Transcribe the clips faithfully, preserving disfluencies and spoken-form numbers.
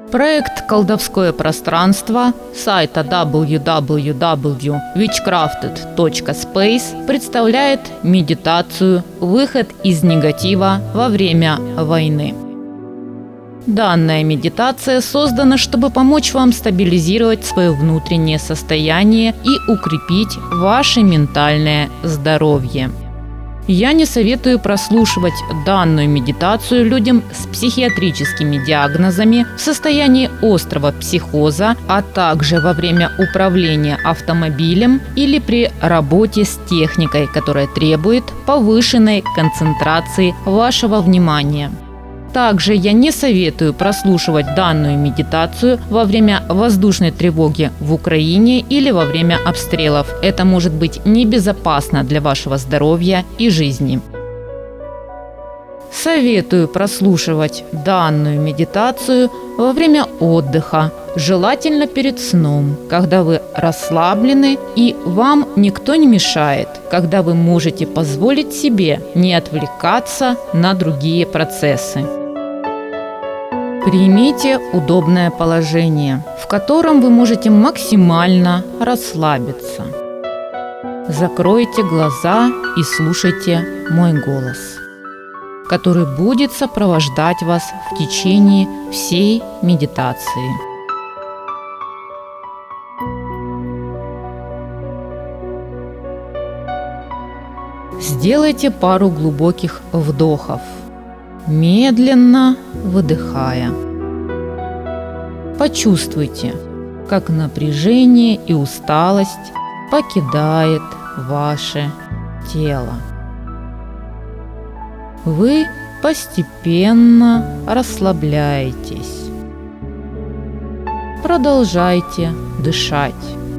Проект «Колдовское пространство» сайта дабл ю дабл ю дабл ю точка витчкрафтед точка спейс представляет медитацию «Выход из негатива во время войны». Данная медитация создана, чтобы помочь вам стабилизировать свое внутреннее состояние и укрепить ваше ментальное здоровье. Я не советую прослушивать данную медитацию людям с психиатрическими диагнозами в состоянии острого психоза, а также во время управления автомобилем или при работе с техникой, которая требует повышенной концентрации вашего внимания. Также я не советую прослушивать данную медитацию во время воздушной тревоги в Украине или во время обстрелов. Это может быть небезопасно для вашего здоровья и жизни. Советую прослушивать данную медитацию во время отдыха, желательно перед сном, когда вы расслаблены и вам никто не мешает, когда вы можете позволить себе не отвлекаться на другие процессы. Примите удобное положение, в котором вы можете максимально расслабиться. Закройте глаза и слушайте мой голос, который будет сопровождать вас в течение всей медитации. Сделайте пару глубоких вдохов, медленно выдыхая. Почувствуйте, как напряжение и усталость покидает ваше тело. Вы постепенно расслабляетесь. Продолжайте дышать.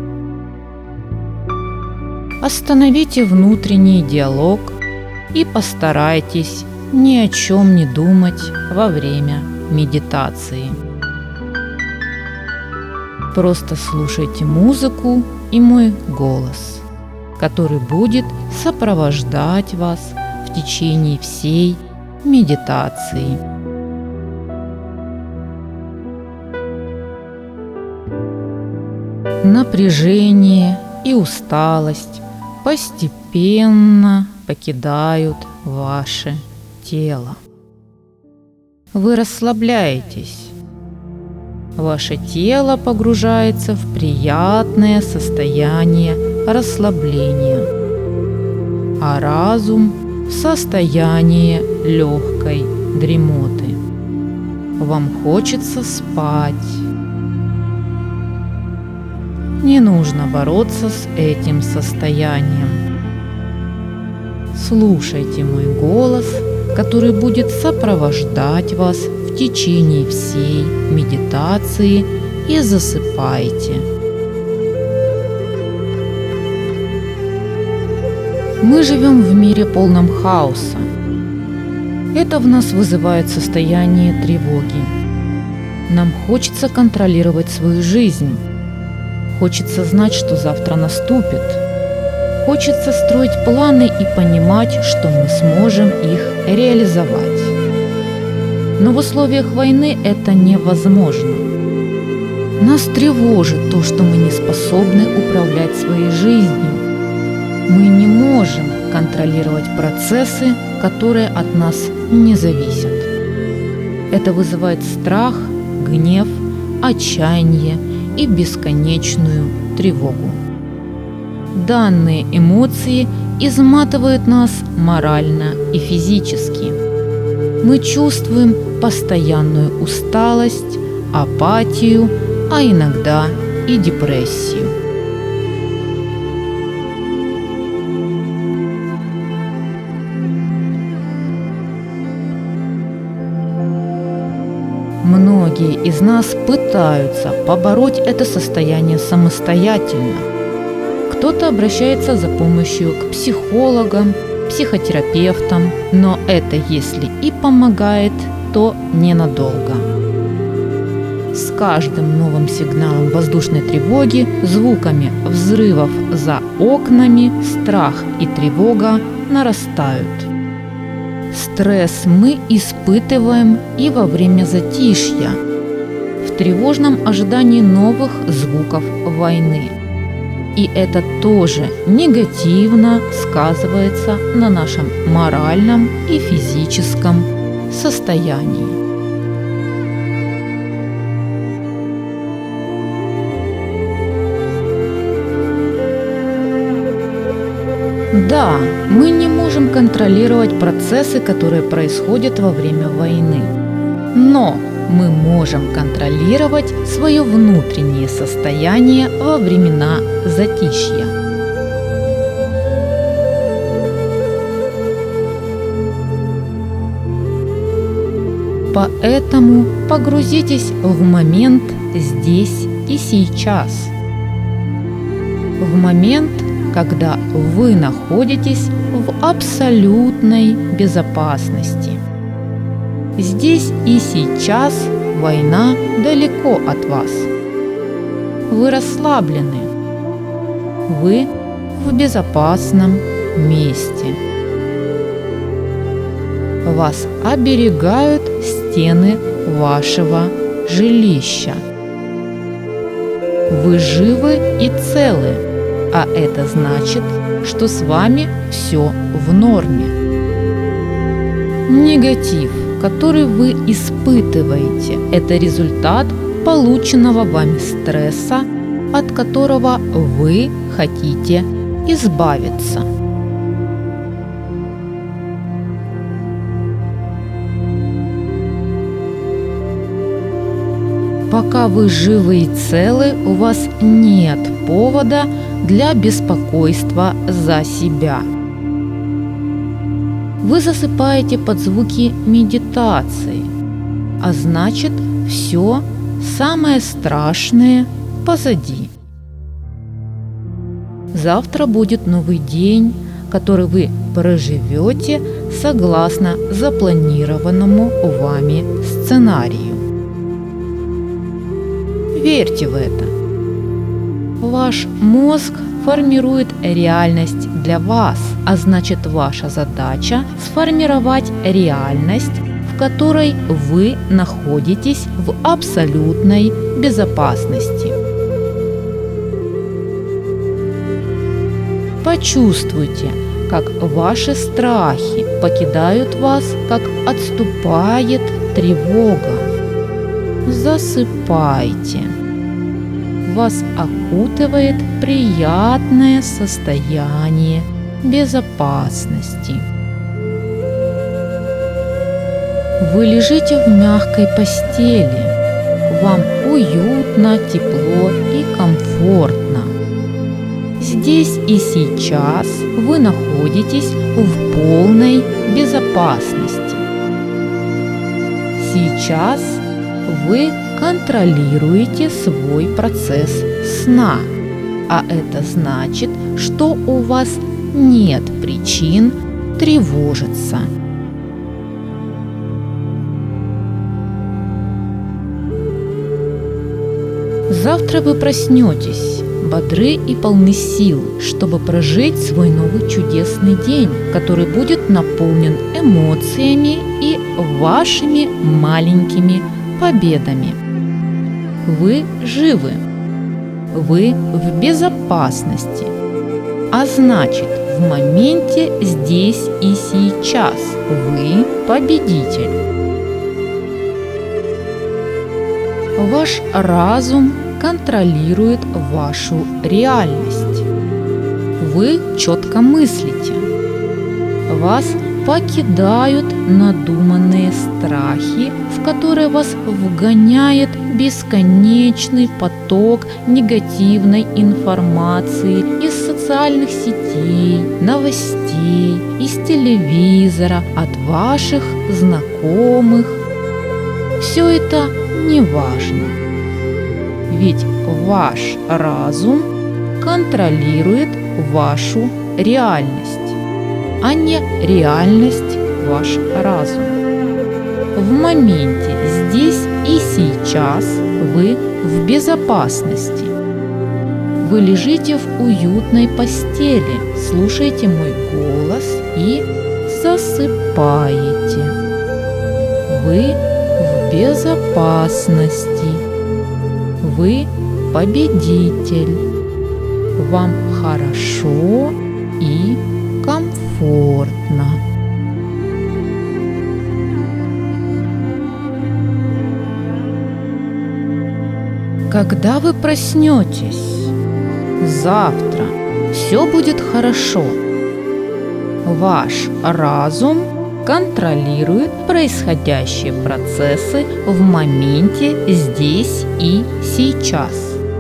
Остановите внутренний диалог и постарайтесь ни о чем не думать во время медитации. Просто слушайте музыку и мой голос, который будет сопровождать вас в течение всей медитации. Напряжение и усталость постепенно покидают ваше тело. Вы расслабляетесь. Ваше тело погружается в приятное состояние расслабления, а разум в состояние легкой дремоты. Вам хочется спать. Не нужно бороться с этим состоянием. Слушайте мой голос, который будет сопровождать вас в течение всей медитации, и засыпайте. Мы живем в мире полном хаоса. Это в нас вызывает состояние тревоги. Нам хочется контролировать свою жизнь. Хочется знать, что завтра наступит. Хочется строить планы и понимать, что мы сможем их реализовать. Но в условиях войны это невозможно. Нас тревожит то, что мы не способны управлять своей жизнью. Мы не можем контролировать процессы, которые от нас не зависят. Это вызывает страх, гнев, отчаяние и бесконечную тревогу. Данные эмоции изматывают нас морально и физически. Мы чувствуем постоянную усталость, апатию, а иногда и депрессию. Многие из нас пытаются побороть это состояние самостоятельно. Кто-то обращается за помощью к психологам, психотерапевтам, но это если и помогает, то ненадолго. С каждым новым сигналом воздушной тревоги, звуками взрывов за окнами, страх и тревога нарастают. Стресс мы испытываем и во время затишья. В тревожном ожидании новых звуков войны. И это тоже негативно сказывается на нашем моральном и физическом состоянии. Да, мы не можем контролировать процессы, которые происходят во время войны, но мы можем контролировать свое внутреннее состояние во времена затишья. Поэтому погрузитесь в момент здесь и сейчас, в момент, когда вы находитесь в абсолютной безопасности. Здесь и сейчас война далеко от вас. Вы расслаблены. Вы в безопасном месте. Вас оберегают стены вашего жилища. Вы живы и целы, а это значит, что с вами все в норме. Негатив, который вы испытываете, это результат полученного вами стресса, от которого вы хотите избавиться. Пока вы живы и целы, у вас нет повода для беспокойства за себя. Вы засыпаете под звуки медитации, а значит, все самое страшное позади. Завтра будет новый день, который вы проживете согласно запланированному вами сценарию. Верьте в это. Ваш мозг формирует реальность для вас, а значит, ваша задача сформировать реальность, в которой вы находитесь в абсолютной безопасности. Почувствуйте, как ваши страхи покидают вас, как отступает тревога. Засыпайте. Вас окутывает приятное состояние безопасности. Вы лежите в мягкой постели. Вам уютно, тепло и комфортно. Здесь и сейчас вы находитесь в полной безопасности. Сейчас вы контролируете свой процесс сна, а это значит, что у вас нет причин тревожиться. Завтра вы проснетесь, бодры и полны сил, чтобы прожить свой новый чудесный день, который будет наполнен эмоциями и вашими маленькими победами. Вы живы. Вы в безопасности. А значит, в моменте здесь и сейчас вы победитель. Ваш разум контролирует вашу реальность. Вы четко мыслите. Вас покидают надуманные страхи, в которые вас вгоняет бесконечный поток негативной информации из социальных сетей, новостей, из телевизора, от ваших знакомых. Все это не важно, ведь ваш разум контролирует вашу реальность, а не реальность ваш разум. В моменте здесь и сейчас вы в безопасности. Вы лежите в уютной постели, слушаете мой голос и засыпаете. Вы в безопасности. Вы победитель. Вам хорошо и комфортно. Когда вы проснетесь завтра, все будет хорошо. Ваш разум контролирует происходящие процессы в моменте здесь и сейчас.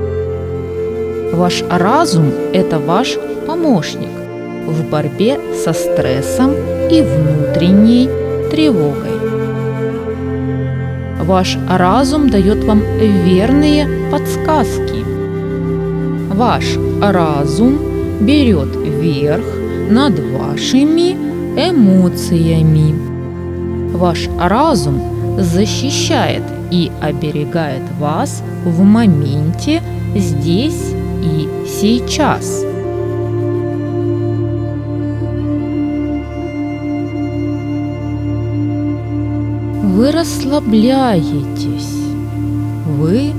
Ваш разум – это ваш помощник в борьбе со стрессом и внутренней тревогой. Ваш разум дает вам верные подсказки. Ваш разум берет верх над вашими эмоциями. Ваш разум защищает и оберегает вас в моменте здесь и сейчас. Вы расслабляетесь, вы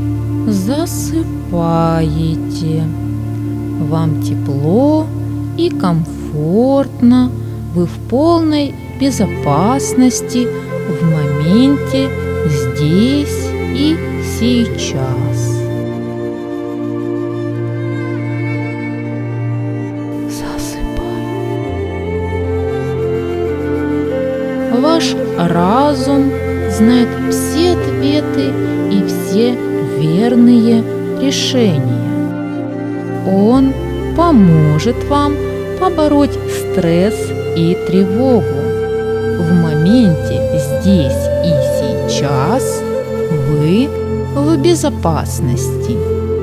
засыпаете. Вам тепло и комфортно, вы в полной безопасности в моменте здесь и сейчас. Засыпай. Ваш разум знает все ответы и все верные решения. Он поможет вам побороть стресс и тревогу. В моменте здесь и сейчас вы в безопасности.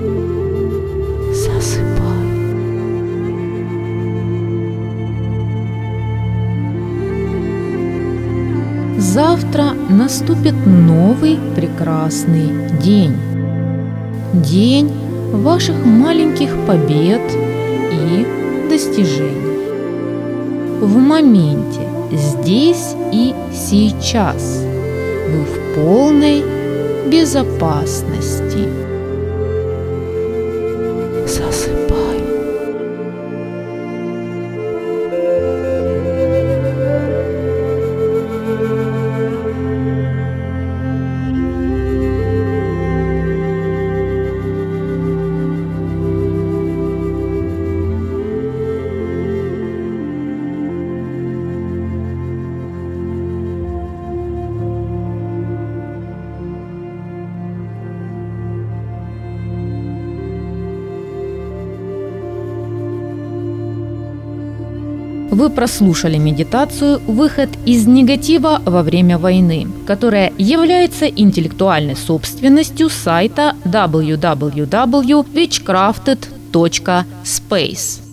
Засыпай. Завтра наступит новый прекрасный день. День ваших маленьких побед и достижений. В моменте здесь и сейчас вы в полной безопасности. Засыпай. Вы прослушали медитацию «Выход из негатива во время войны», которая является интеллектуальной собственностью сайта дабл ю дабл ю дабл ю точка вичкрафтед точка спейс.